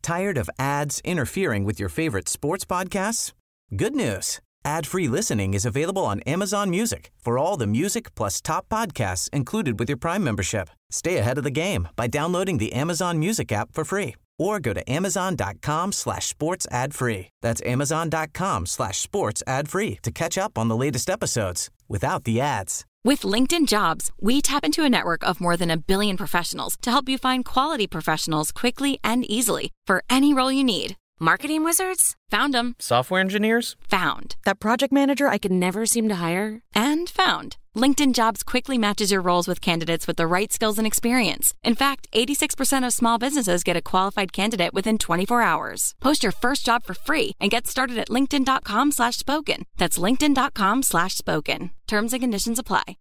Tired of ads interfering with your favorite sports podcasts? Good news. Ad-free listening is available on Amazon Music for all the music plus top podcasts included with your Prime membership. Stay ahead of the game by downloading the Amazon Music app for free or go to amazon.com/sports ad free. That's amazon.com/sports ad free to catch up on the latest episodes without the ads. With LinkedIn Jobs, we tap into a network of more than 1 billion professionals to help you find quality professionals quickly and easily for any role you need. Marketing wizards? Found them. Software engineers? Found. That project manager I could never seem to hire? And found. LinkedIn Jobs quickly matches your roles with candidates with the right skills and experience. In fact, 86% of small businesses get a qualified candidate within 24 hours. Post your first job for free and get started at linkedin.com/spoken. That's linkedin.com/spoken. Terms and conditions apply.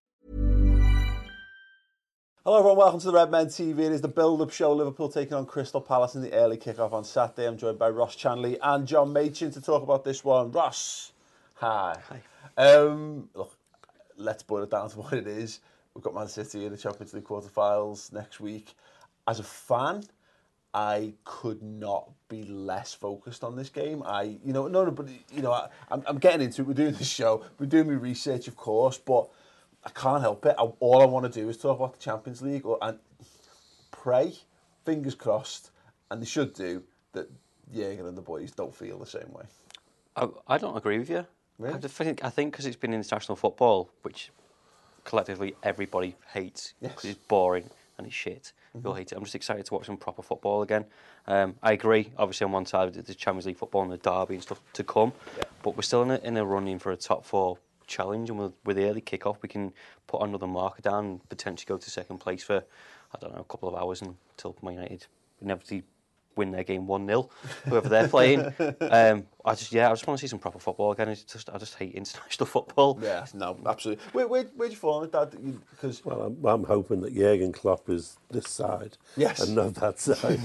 Hello everyone, welcome to the Red Men TV. It is the build-up show, Liverpool taking on Crystal Palace in the early kick-off on Saturday. I'm joined by Ross Chanley and John Machin to talk about this one. Ross, hi. Look, let's boil it down to what it is. We've got Man City in the Champions League quarterfinals next week. As a fan, I could not be less focused on this game. I'm getting into it. We're doing this show. We're doing my research, of course, but I can't help it. All I want to do is talk about the Champions League and pray, fingers crossed, and they should do, that Jurgen and the boys don't feel the same way. I don't agree with you. Really? I think because it's been international football, which collectively everybody hates because it's boring and it's shit. We all hate it. I'm just excited to watch some proper football again. I agree. Obviously, on one side, the Champions League football and the derby and stuff to come, but we're still in a running for a top four challenge, and with the early kick-off, we can put another marker down and potentially go to second place for, I don't know, a couple of hours until Man United inevitably win their game 1-0, whoever they're playing. I just want to see some proper football again. I just hate international football. Yeah, no, absolutely. Where'd you fall on it, Dad? Well, I'm hoping that Jurgen Klopp is this side and not that side.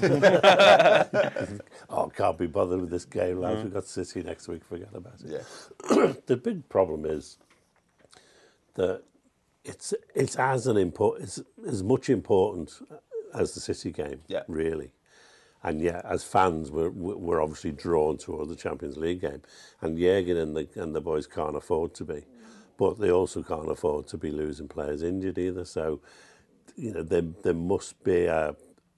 Can't be bothered with this game, lads. We've got City next week, forget about it. Yeah. The big problem is that it's as much important as the City game, really. And yet, as fans, we're obviously drawn towards the Champions League game. And Jurgen and the boys can't afford to be. But they also can't afford to be losing players injured either. So, there must be a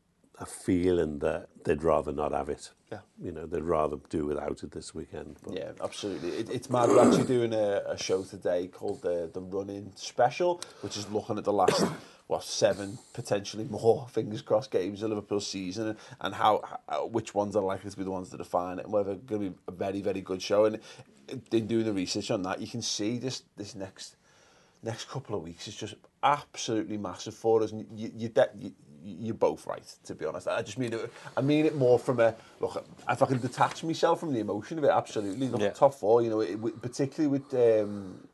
feeling that they'd rather not have it. Yeah. They'd rather do without it this weekend. But. Yeah, absolutely. It's mad. We're actually doing a show today called the Run-In Special, which is looking at the last 7 potentially more, fingers crossed, games of Liverpool's season, and how which ones are likely to be the ones that define it, and whether it's going to be a very, very good show. And in doing the research on that, you can see this next couple of weeks is just absolutely massive for us. And you're both right, to be honest. I mean it more from a look. If I can detach myself from the emotion of it, absolutely. Look, top four, particularly with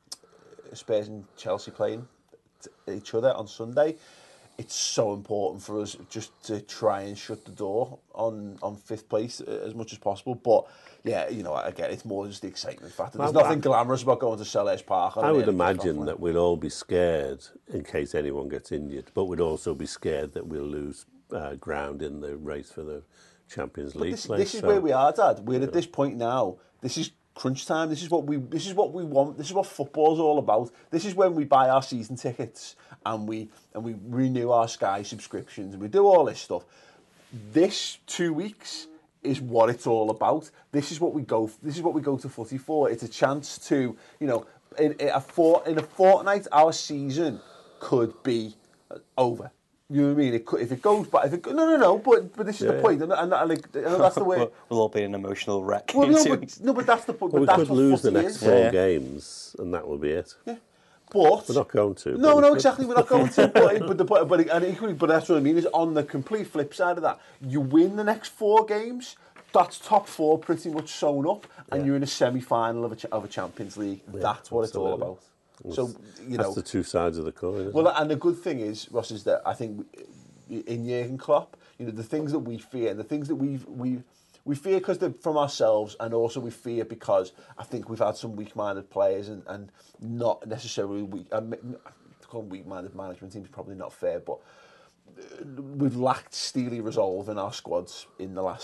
Spurs and Chelsea playing each other on Sunday, it's so important for us just to try and shut the door on 5th place as much as possible. But again, it's more just the excitement factor. There's nothing glamorous about going to Selhurst Park. I would imagine that we'll all be scared in case anyone gets injured, but we'd also be scared that we'll lose ground in the race for the Champions League place. This is where we are, Dad. We're at this point now. This is crunch time. This is what we want. This is what football's all about. This is when we buy our season tickets and we renew our Sky subscriptions and we do all this stuff. This 2 weeks is what it's all about. This is what we go to footy for. It's a chance to, in a fortnight, our season could be over. You know what I mean? If it goes back, no. But this is the point, and that's the way. We'll all be an emotional wreck. Well, but that's the point. Well, we that's could what lose the next 4 games, and that will be it. Yeah. But we're not going to. No, exactly. We're not going to. But equally, but that's what I mean. Is on the complete flip side of that, you win the next 4 games. That's top 4 pretty much sewn up, and you're in a semi-final of a Champions League. That's what it's all about. So that's the 2 sides of the coin. Well, and the good thing is, Ross, is that I think in Jurgen Klopp, the things that we fear, the things that we fear because they're from ourselves, and also we fear because I think we've had some weak-minded players and not necessarily weak. To call them weak-minded management teams is probably not fair, but we've lacked steely resolve in our squads in the last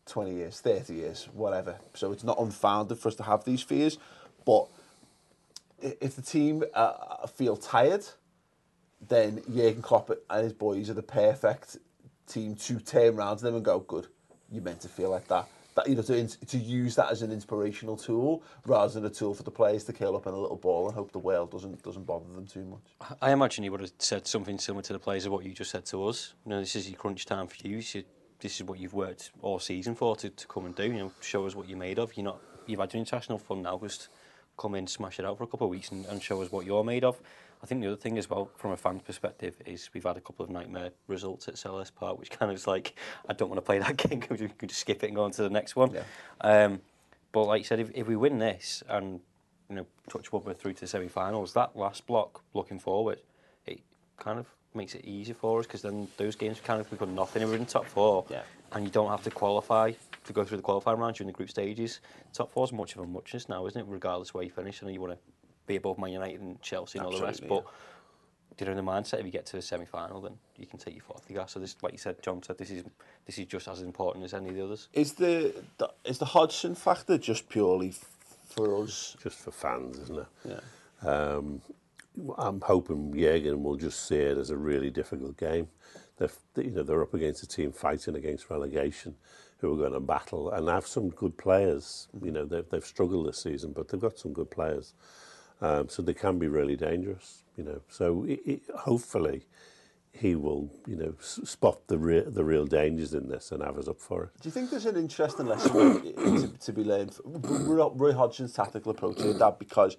20 years, 30 years, whatever. So it's not unfounded for us to have these fears. But if the team feel tired, then Jurgen Klopp and his boys are the perfect team to turn around to them and go, good, you're meant to feel like that. That, you know, to use that as an inspirational tool rather than a tool for the players to curl up in a little ball and hope the world doesn't bother them too much. I imagine he would have said something similar to the players of what you just said to us. You know, this is your crunch time for you. This is what you've worked all season for to come and do. You know, show us what you're made of. You've had your international fun now. Just come in, smash it out for a couple of weeks and show us what you're made of. I think the other thing as well, from a fan's perspective, is we've had a couple of nightmare results at Selhurst Park, which kind of is like, I don't want to play that game because we can just skip it and go on to the next one. Yeah. But like you said, if we win this and, you know, touch wood, we're through to the semi-finals, that last block, looking forward, it kind of makes it easier for us because then those games kind of become nothing. And we're in top four, and you don't have to qualify to go through the qualifying round during the group stages. Top four is much of a muchness now, isn't it? Regardless of where you finish, and you want to be above Man United and Chelsea and all the rest. But you know, in the mindset, if you get to the semi-final, then you can take your foot off the gas. So this, like you said, John said, this is just as important as any of the others. Is the Hodgson factor just purely for us? Just for fans, isn't it? Yeah. I'm hoping Jurgen will just see it as a really difficult game. They're up against a team fighting against relegation, who are going to battle and have some good players. You know, they've struggled this season, but they've got some good players. So they can be really dangerous, you know. So hopefully he will, you know, spot the real dangers in this and have us up for it. Do you think there's an interesting lesson to be learned from Roy Hodgson's tactical approach to that? Because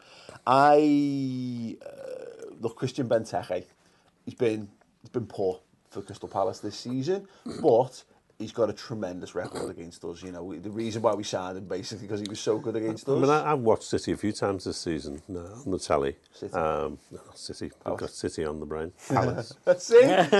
look, Christian Benteke, he's been poor for Crystal Palace this season, but he's got a tremendous record against us. You know, the reason why we signed him basically because he was so good against us. I mean, I've watched City a few times this season on the telly. City. No, not City. I've got City on the brain. Palace. See,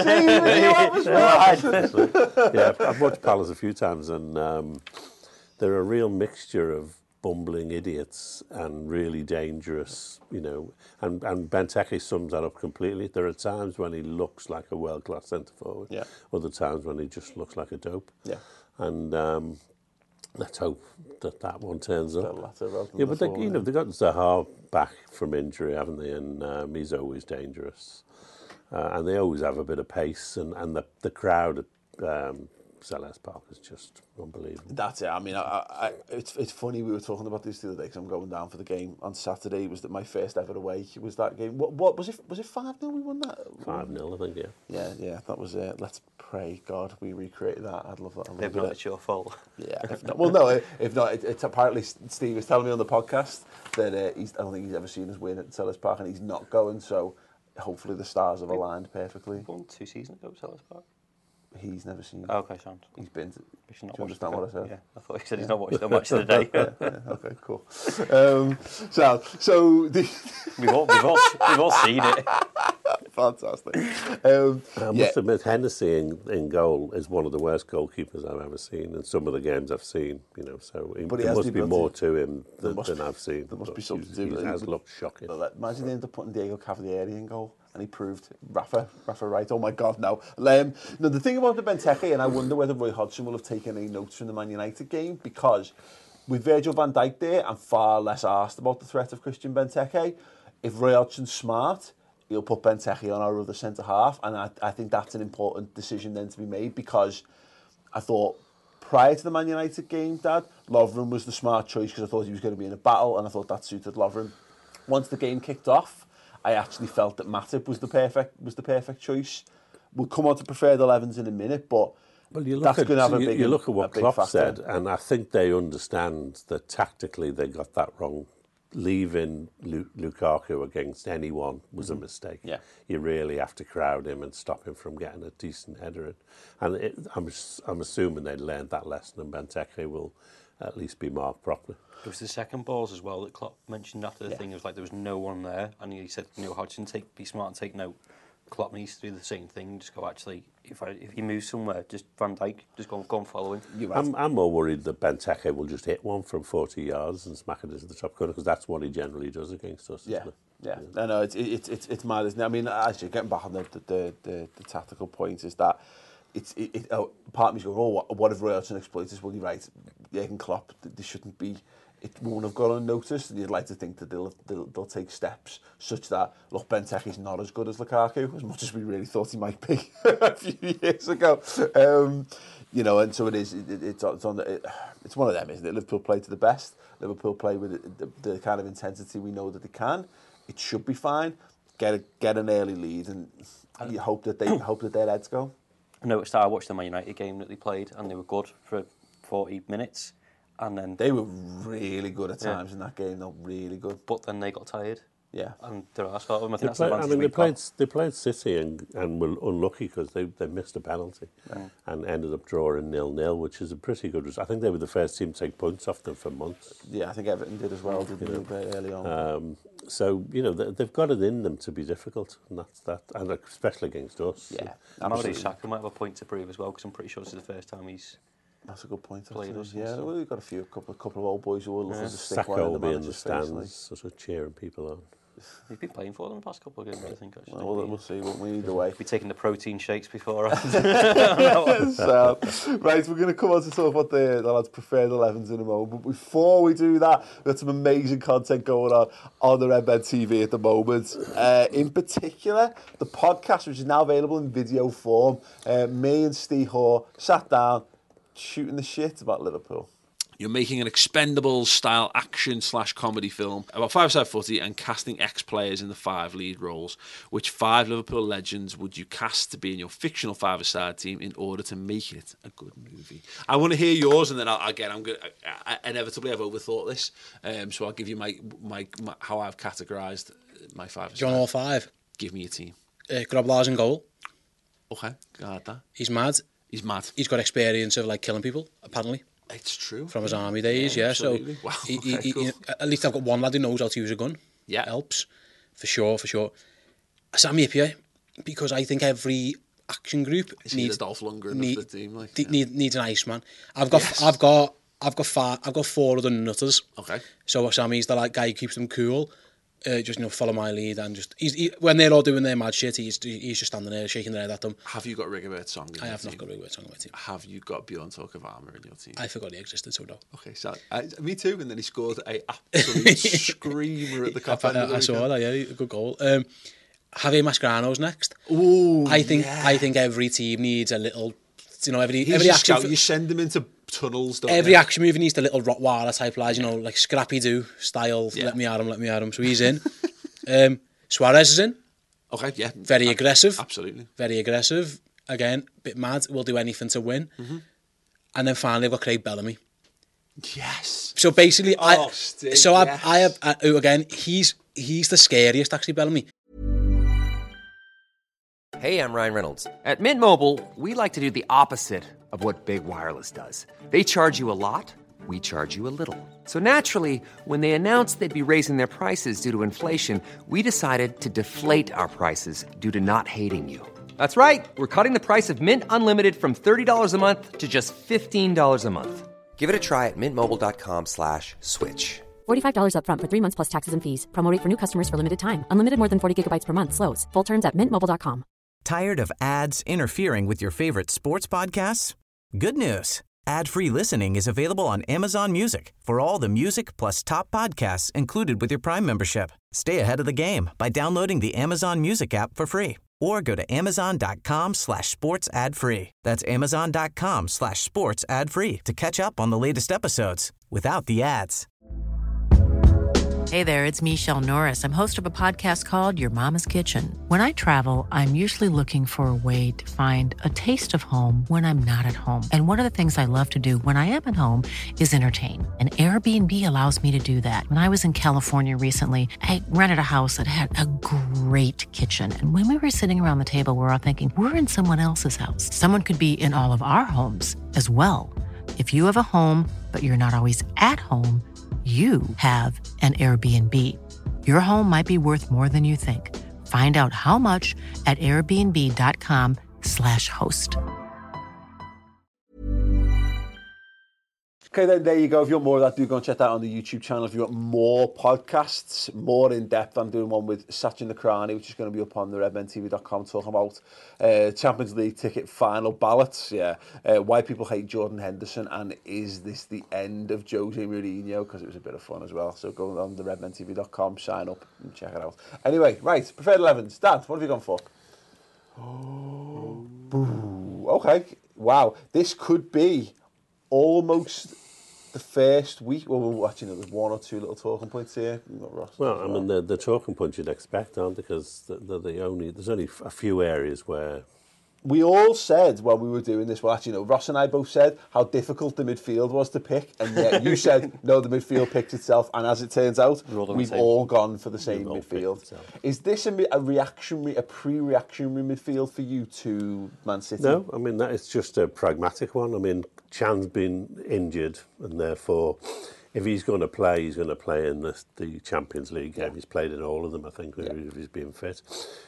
yeah, I've watched Palace a few times, and they're a real mixture of bumbling idiots and really dangerous, you know, and Benteke sums that up completely. There are times when he looks like a world-class centre-forward, other times when he just looks like a dope. Yeah. And let's hope that one turns up. Yeah, but you know, they got Zaha back from injury, haven't they? And he's always dangerous. And they always have a bit of pace, and the crowd at Selhurst Park is just unbelievable. That's it. I mean, it's funny, we were talking about this the other day because I'm going down for the game on Saturday. It was my first ever away. Was that game? What was it? Was it 5-0 we won that? 5-0, I think, yeah. Yeah, that was it. Let's pray God we recreated that. I'd love that. If not, it's your fault. Yeah. If not, well, no. If not, it's apparently Steve was telling me on the podcast that I don't think he's ever seen us win at Selhurst Park, and he's not going. So hopefully the stars have aligned perfectly. Won 2 seasons ago at Selhurst Park. He's never seen. Oh, okay, sound. He's been to. Do you understand what I said? Yeah, I thought he said he's not watched that much of the day. Yeah, okay, cool. So we've all seen it. Fantastic. I must admit, Hennessy in goal is one of the worst goalkeepers I've ever seen in some of the games I've seen. You know, so there must be more to him than I've seen. There must be something to do. He has looked shocking. Imagine they ended up putting Diego Cavalieri in goal. And he proved Rafa Wright. Oh my God, no. No, the thing about the Benteke, and I wonder whether Roy Hodgson will have taken any notes from the Man United game, because with Virgil van Dijk there, I'm far less arsed about the threat of Christian Benteke. If Roy Hodgson's smart, he'll put Benteke on our other centre-half, and I think that's an important decision then to be made, because I thought prior to the Man United game, Dad, Lovren was the smart choice because I thought he was going to be in a battle, and I thought that suited Lovren. Once the game kicked off, I actually felt that Matip was the perfect choice. We'll come on to preferred 11s in a minute, but you look at what Klopp said, and I think they understand that tactically they got that wrong. Leaving Lukaku against anyone was a mistake. Yeah. You really have to crowd him and stop him from getting a decent header in. And I'm assuming they learned that lesson, and Benteke will at least be marked properly. It was the second balls as well that Klopp mentioned after the thing. It was like there was no one there, and he said, "No, Hodgson, be smart and take note." Klopp needs to do the same thing. Just go, actually, if he moves somewhere, just Van Dijk, just go and follow him. I'm more worried that Benteke will just hit one from 40 yards and smack it into the top corner, because that's what he generally does against us. Yeah, yeah. No, it's mad, isn't it? I mean, actually, getting back on the tactical point is that part of me's going, oh, what if Roy Hodgson exploits this? Well, you're right. Jurgen Klopp, they shouldn't be. It won't have gone unnoticed, and you'd like to think that they'll take steps such that, look, Benteke's not as good as Lukaku, as much as we really thought he might be a few years ago. You know, and so it is. It's one of them, isn't it? Liverpool play to the best. Liverpool play with the kind of intensity we know that they can. It should be fine. Get an early lead, and you hope that their heads go. I noticed I watched the Man United game that they played, and they were good for 40 minutes. And then they were really good at times in that game. They were really good, but then they got tired. Yeah, and their arse got them. I think that's the advantage. They played City and were unlucky because they missed a penalty and ended up drawing 0-0, which is a pretty good result. I think they were the first team to take points off them for months. Yeah, I think Everton did as well, didn't they, very early on. So you know they've got it in them to be difficult, and that's that, and especially against us. Yeah, absolutely. Saka might have a point to prove as well, because I'm pretty sure this is the first time he's. That's a good point. Played us, yeah, well, we've got a couple of old boys who will look to stick Saka one in will be in the stands, like. sort of cheering people on. He's been playing for them the past couple of games, I think. Actually. Well, we'll see. Won't we? Either way, be taking the protein shakes before. So, right, we're going to come on to talk about the lads' preferred 11s in a moment. But before we do that, we've got some amazing content going on the Red Men TV at the moment. In particular, the podcast, which is now available in video form. Me and Steve Hoare sat down, shooting the shit about Liverpool. You're making an Expendables-style action/comedy film about five-side footy and casting ex-players in the 5 lead roles. Which 5 Liverpool legends would you cast to be in your fictional five-a-side team in order to make it a good movie? I want to hear yours, and then I inevitably I've overthought this, so I'll give you my how I've categorised my five-a-side. John all 5. Give me a team. Groblar's in goal. Okay, got that. He's mad. He's mad. He's got experience of like killing people, apparently. It's true. From his army days, yeah. So wow, cool. At least I've got one lad who knows how to use a gun. Yeah. Helps. For sure. Sami Hyypiä, because I think every action group needs the Dolph Lundgren of the team. Like, needs an Iceman. I've got 4 other nutters. Okay. So Sammy's the guy who keeps them cool. Just follow my lead, and just when they're all doing their mad shit, he's just standing there shaking their head at them. Have you got Rigobert's song in your team? I have not got Rigobert's song in my team. Have you got Bjorn Tokavama in your team? I forgot he existed, so no. Okay, so me too. And then he scored a absolute screamer at the cup end. I saw that. Yeah, a good goal. Javier Mascherano's next. Ooh, I think every team needs a little. Every action. You send them into tunnels. Every action movie needs the little Rottweiler type lads, like Scrappy Doo style. Yeah. Let me at him. So he's in. Suarez is in. Okay, yeah. Very aggressive. Absolutely. Very aggressive. Again, bit mad. Will do anything to win. Mm-hmm. And then finally, I've got Craig Bellamy. Yes. So basically, again, he's the scariest, actually, Bellamy. Hey, I'm Ryan Reynolds. At Mint Mobile, we like to do the opposite of what Big Wireless does. They charge you a lot, we charge you a little. So naturally, when they announced they'd be raising their prices due to inflation, we decided to deflate our prices due to not hating you. That's right. We're cutting the price of Mint Unlimited from $30 a month to just $15 a month. Give it a try at mintmobile.com/switch. $45 up front for 3 months plus taxes and fees. Promo rate for new customers for limited time. Unlimited more than 40 gigabytes per month. Slows full terms at mintmobile.com. Tired of ads interfering with your favorite sports podcasts? Good news. Ad-free listening is available on Amazon Music for all the music plus top podcasts included with your Prime membership. Stay ahead of the game by downloading the Amazon Music app for free or go to amazon.com/sports ad free. That's amazon.com/sports ad free to catch up on the latest episodes without the ads. Hey there, it's Michelle Norris. I'm host of a podcast called Your Mama's Kitchen. When I travel, I'm usually looking for a way to find a taste of home when I'm not at home. And one of the things I love to do when I am at home is entertain. And Airbnb allows me to do that. When I was in California recently, I rented a house that had a great kitchen. And when we were sitting around the table, we were all thinking, we're in someone else's house. Someone could be in all of our homes as well. If you have a home, but you're not always at home, you have an Airbnb. Your home might be worth more than you think. Find out how much at airbnb.com/host. Okay, then there you go. If you want more of that, do go and check that on the YouTube channel. If you want more podcasts, more in depth, I'm doing one with Sachin Nakrani, which is going to be up on the redmentv.com, talking about Champions League ticket final ballots. Yeah, why people hate Jordan Henderson, and is this the end of Jose Mourinho? Because it was a bit of fun as well. So go on the redmentv.com, sign up and check it out. Anyway, right, preferred 11s. Dan, what have you gone for? Okay, wow, this could be almost the first week. Well, actually, there's one or two little talking points here. Well, I mean, the talking points you'd expect, aren't they? Because there's only a few areas where... We all said when we were doing this, well, actually, no, Ross and I both said how difficult the midfield was to pick, and yet you said, no, the midfield picks itself, and as it turns out, we've all gone for the same midfield. Is this a pre-reactionary midfield for you to Man City? No, I mean, that is just a pragmatic one. I mean, Chan's been injured, and therefore, if he's going to play, he's going to play in the Champions League game. He's played in all of them, I think, if he's being fit.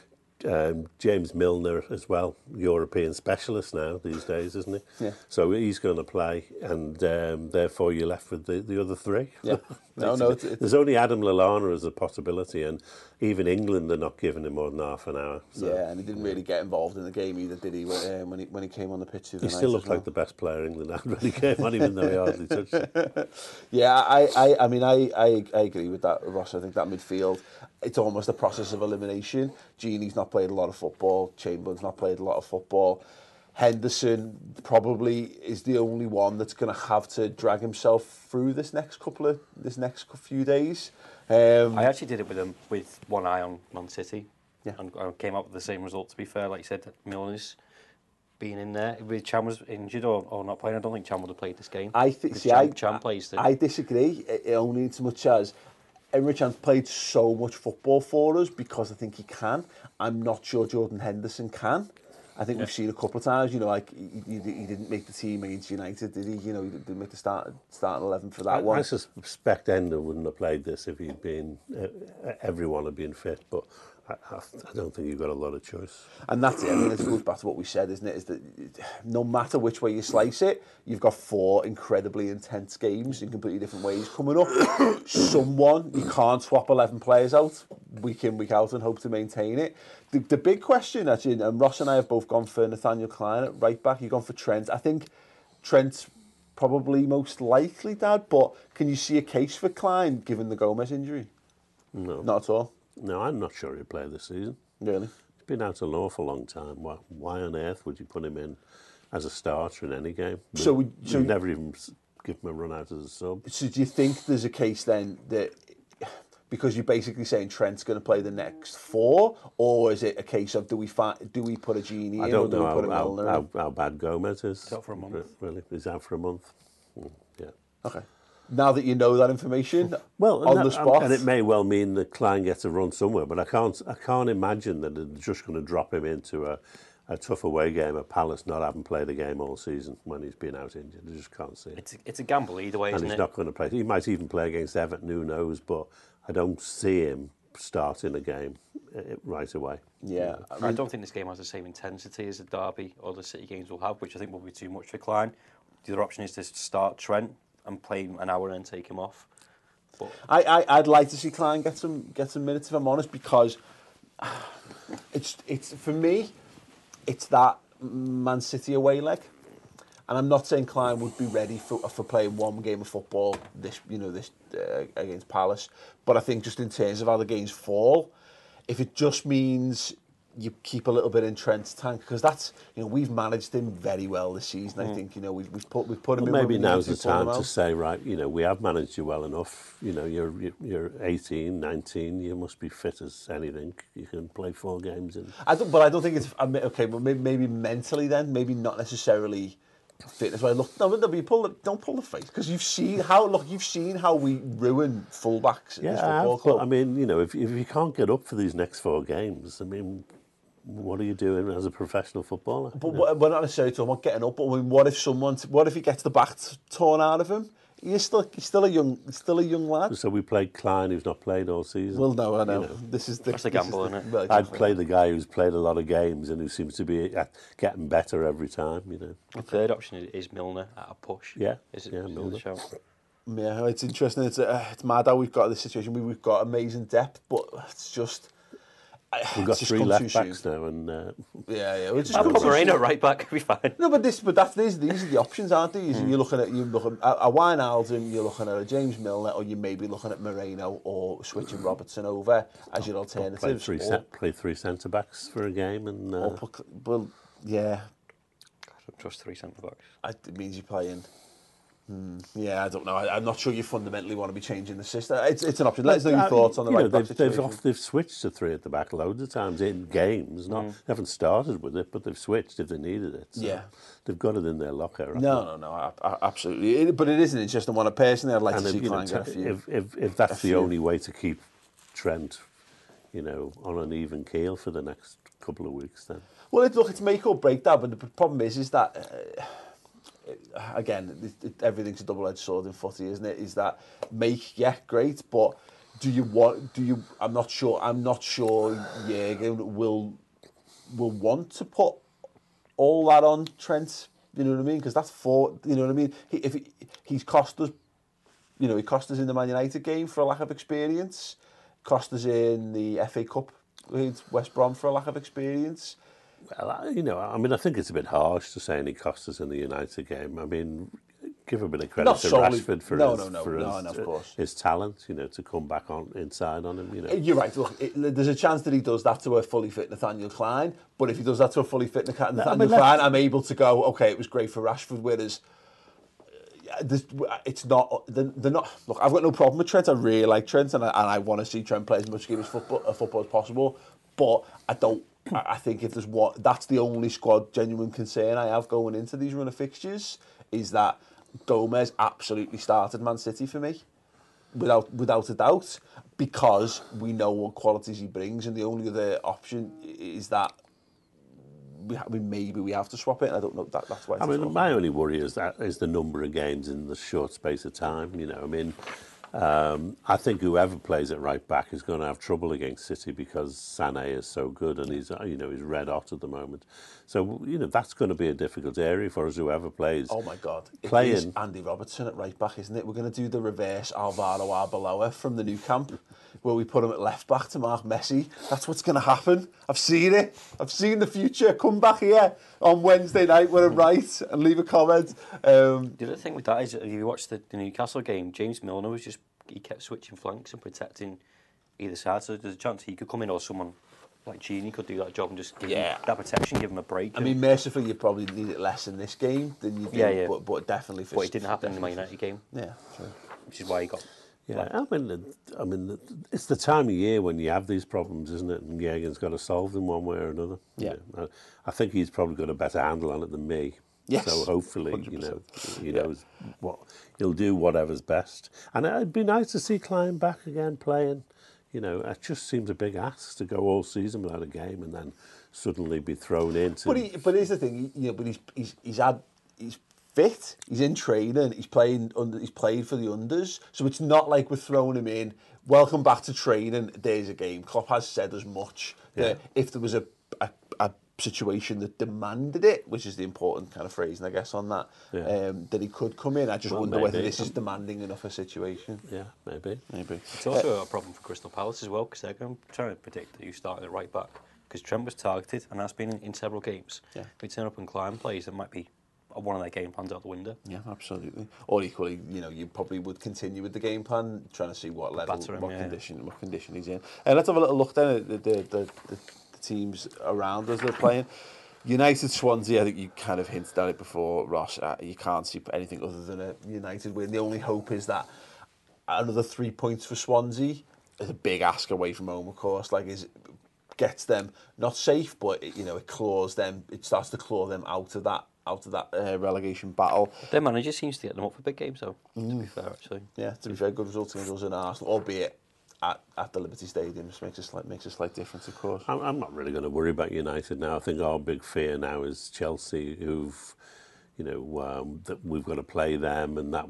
James Milner as well, European specialist now these days, isn't he? Yeah. So he's going to play, and therefore you're left with the other three. Yeah. No. There's only Adam Lallana as a possibility, and even England are not giving him more than half an hour. So. Yeah, and he didn't really get involved in the game either, did he? When he came on the pitch, he still looked like the best player England had when he came on, even though he hardly touched it. Yeah, I mean, I agree with that, Ross. I think that midfield, it's almost a process of elimination. Gini's not played a lot of football. Chamberlain's not played a lot of football. Henderson probably is the only one that's going to have to drag himself through this next few days. I actually did it with one eye on Man City. Yeah. And I came up with the same result, to be fair. Like you said, Milner's being in there. If Chan was injured or not playing, I don't think Chan would have played this game. Chan plays I disagree, only in so much as Emre Can's played so much football for us because I think he can. I'm not sure Jordan Henderson can. I think we've seen a couple of times, like he didn't make the team against United, did he? He didn't make the starting 11 for that one. I suspect Ender wouldn't have played this if he'd been, everyone had been fit, but I don't think you've got a lot of choice. And that's it. I mean, it goes back to what we said, isn't it? Is that no matter which way you slice it, you've got 4 incredibly intense games in completely different ways coming up. You can't swap 11 players out week in, week out and hope to maintain it. The big question, actually, and Ross and I have both gone for Nathaniel Klein at right back. You've gone for Trent. I think Trent's probably most likely, Dad, but can you see a case for Klein given the Gomez injury? No. Not at all? No, I'm not sure he'll play this season. Really? He's been out an awful long time. Why on earth would you put him in as a starter in any game? You'd never even give him a run out as a sub. So do you think there's a case then that, because you're basically saying Trent's going to play the next 4, or is it a case of do we put a Gini in? I don't know put a Milner in? how bad Gomez is. He's out for a month. Really? He's out for a month? Yeah. Okay. Now that you know that information, the spot, and it may well mean that Klein gets a run somewhere, but I can't imagine that they're just going to drop him into a tough away game at Palace, not having played a game all season when he's been out injured. I just can't see it. It's a gamble either way, isn't it? And he's not going to play. He might even play against Everton, who knows? But I don't see him starting a game right away. Yeah, I don't think this game has the same intensity as the Derby or the City games will have, which I think will be too much for Klein. The other option is to start Trent and play an hour and then take him off. But I'd like to see Klein get some minutes, if I'm honest, because it's for me, it's that Man City away leg, and I'm not saying Klein would be ready for playing one game of football this against Palace, but I think just in terms of how the games fall, if it just means you keep a little bit in Trent's tank, because that's, we've managed him very well this season. I think we've put him in. Maybe now's the time to say, right, we have managed you well enough. You're 18, 19. You must be fit as anything. You can play 4 games in. I don't think it's okay. But maybe mentally then, maybe not necessarily fitness. Don't pull the face, because you've seen how we ruin fullbacks in this football club. But I mean, if you can't get up for these next 4 games, I mean, what are you doing as a professional footballer? But we're not necessarily talking about getting up. But I mean, what if he gets the back torn out of him He's still a young lad. So we played Klein, who's not played all season. Well, no, I know. That's the gamble, isn't it? Well, I'd play the guy who's played a lot of games and who seems to be getting better every time. The third option is Milner at a push. Yeah, Milner. Yeah, it's interesting. It's mad how we've got this situation. We've got amazing depth, but it's just. We've got 3 left backs now, and yeah. I'll put Moreno right back. It'll be fine. No, but these are the options, aren't these? You're looking at a Wijnaldum, you're looking at a James Milner, or you may be looking at Moreno or switching Robertson over as your alternatives. Play 3 centre backs for a game, and yeah. I don't trust 3 centre backs. It means you're playing. Yeah, I don't know. I'm not sure you fundamentally want to be changing the system. It's an option. Let us know your thoughts on the right back situation. They've switched to 3 at the back loads of times in games. They haven't started with it, but they've switched if they needed it. So they've got it in their locker. No, absolutely. But it is an interesting one. Personally, I'd like to see Klein get a few. If that's the only way to keep Trent, on an even keel for the next couple of weeks, then. Well, it's make or break that. But the problem is that. Again, everything's a double-edged sword in footy, isn't it? Is that great, but I'm not sure Jürgen will want to put all that on Trent, you know what I mean? Because that's you know what I mean? He's cost us, he cost us in the Man United game for a lack of experience, cost us in the FA Cup with West Brom for a lack of experience. Well, I think it's a bit harsh to say any cost us in the United game. I mean, give a bit of credit to Rashford for his talent, to come back on inside on him. You're right. Look, there's a chance that he does that to a fully fit Nathaniel Klein, but if he does that to a fully fit Nathaniel Klein, I'm able to go, okay, it was great for Rashford, whereas it's not. They're not. Look, I've got no problem with Trent. I really like Trent, and I want to see Trent play as much game as football as possible, but I don't. I think if there's that's the only squad genuine concern I have going into these run of fixtures is that Gomez absolutely started Man City for me, without a doubt, because we know what qualities he brings, and the only other option is that maybe we have to swap it. And I don't know that's why. My only worry is the number of games in the short space of time. I think whoever plays at right back is going to have trouble against City because Sané is so good and he's red hot at the moment. So that's going to be a difficult area for us. Whoever plays. Oh my God! It is Andy Robertson at right back, isn't it? We're going to do the reverse Alvaro Arbeloa from the new camp, where we put him at left back to mark Messi. That's what's going to happen. I've seen it. I've seen the future. Come back here on Wednesday night when I'm right and leave a comment. The other thing with that is, if you watch the Newcastle game, James Milner he kept switching flanks and protecting either side. So there's a chance he could come in, or someone like Gini could do that job and just give him that protection, give him a break. I mean, mercifully, you probably need it less in this game than you do, but definitely. But it didn't happen in the Man United game. Yeah, true. Which is why he got. Yeah, I mean, it's the time of year when you have these problems, isn't it? And Jürgen's got to solve them one way or another. Yeah, I think he's probably got a better handle on it than me. Yes, so hopefully, 100%. he knows what he'll do, whatever's best. And it'd be nice to see Klein back again playing. It just seems a big ask to go all season without a game and then suddenly be thrown into. But here's the thing, he's fit, he's in training, he's played for the unders, so it's not like we're throwing him in. Welcome back to training. There's a game. Klopp has said as much. Yeah. If there was a situation that demanded it, which is the important kind of phrasing, I guess, on that, that he could come in. I just wonder whether this is demanding enough a situation. Yeah, maybe. It's also a problem for Crystal Palace as well, because they're going to try to predict that you start at right back, because Trent was targeted, and that's been in several games. Yeah. If we turn up and Klein plays, it might be one of their game plans out the window. Yeah, absolutely. Or equally, you probably would continue with the game plan, trying to see what level, what condition he's in. Let's have a little look then at the teams around us that are playing. United Swansea, I think you kind of hinted at it before, Ross. You can't see anything other than a United win. The only hope is that another 3 points for Swansea is a big ask away from home, of course. Gets them not safe, but it claws them. It starts to claw them out of that relegation battle. Their manager seems to get them up for big games, though. To be fair, actually. Yeah, to be fair, good results against us in Arsenal, albeit at the Liberty Stadium. Just makes a slight difference, of course. I'm not really going to worry about United now. I think our big fear now is Chelsea, who've, that we've got to play them, and that would,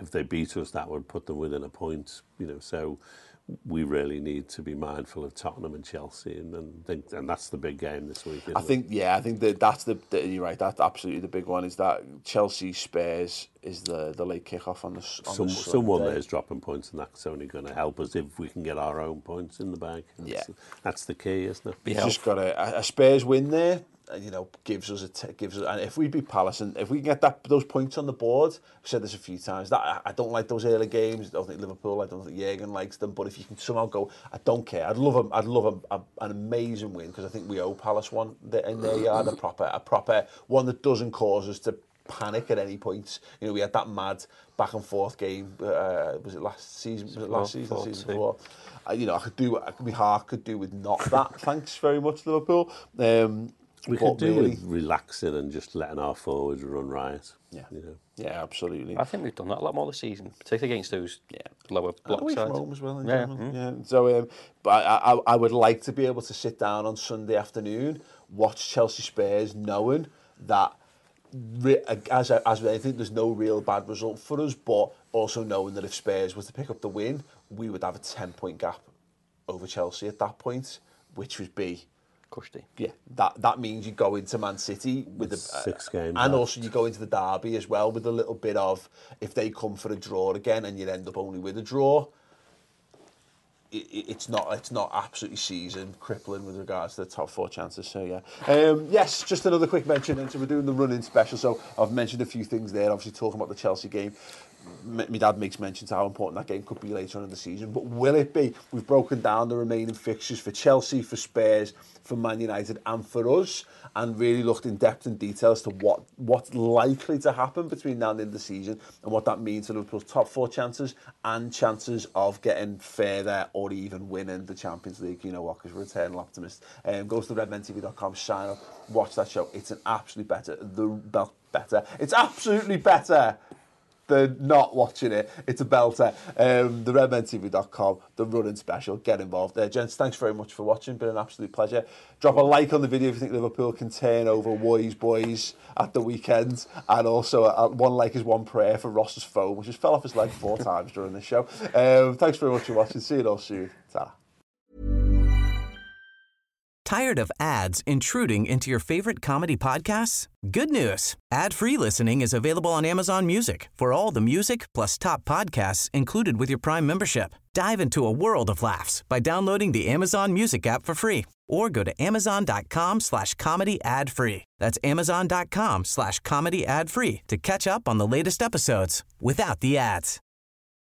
if they beat us, that would put them within a point. So we really need to be mindful of Tottenham and Chelsea, and that's the big game this week. I think that's the you're right. That's absolutely the big one. Is that Chelsea Spurs is the late kickoff on the someone there's dropping points, and that's only going to help us if we can get our own points in the bag. That's the key, isn't it? We've just got a Spurs win there. Gives us and if we beat Palace and if we can get those points on the board, I've said this a few times, that I don't like those early games. I don't think Liverpool, I don't think Jurgen likes them, but if you can somehow go, I don't care. I'd love an amazing win, because I think we owe Palace one in their yard, a proper one that doesn't cause us to panic at any point. We had that mad back and forth game. Was it last season? Season before? My heart could do with not that. Thanks very much, Liverpool. We could do with relaxing and just letting our forwards run riot. Yeah, absolutely. I think we've done that a lot more this season, particularly against those lower block sides. From home as well. Yeah. So, but I would like to be able to sit down on Sunday afternoon, watch Chelsea Spurs, knowing that as I think there's no real bad result for us, but also knowing that if Spurs was to pick up the win, we would have a 10-point gap over Chelsea at that point, which would be cushy. Yeah, that means you go into Man City with 6 games, and also you go into the derby as well with a little bit of, if they come for a draw again and you end up only with a draw, it's not absolutely season crippling with regards to the top 4 chances. So yes, just another quick mention. And so we're doing the run-in special. So I've mentioned a few things there. Obviously talking about the Chelsea game. My dad makes mention to how important that game could be later on in the season, but will it be? We've broken down the remaining fixtures for Chelsea, for Spurs, for Man United and for us, and really looked in depth and detail as to what's likely to happen between now and the end of the season, and what that means for Liverpool's top 4 chances and chances of getting further or even winning the Champions League. You know what, because we're eternal optimists. Go to redmentv.com, sign up, watch that show. It's an absolutely it's absolutely better than not watching it. It's a belter. The redmentv.com, the running special. Get involved there. Gents, thanks very much for watching. Been an absolute pleasure. Drop a like on the video if you think Liverpool can turn over Woy's boys at the weekend. And also, one like is one prayer for Ross's phone, which just fell off his leg 4 times during this show. Thanks very much for watching. See you all soon. Ta. Tired of ads intruding into your favorite comedy podcasts? Good news. Ad-free listening is available on Amazon Music for all the music plus top podcasts included with your Prime membership. Dive into a world of laughs by downloading the Amazon Music app for free or go to amazon.com/comedy ad-free. That's amazon.com/comedy ad-free to catch up on the latest episodes without the ads.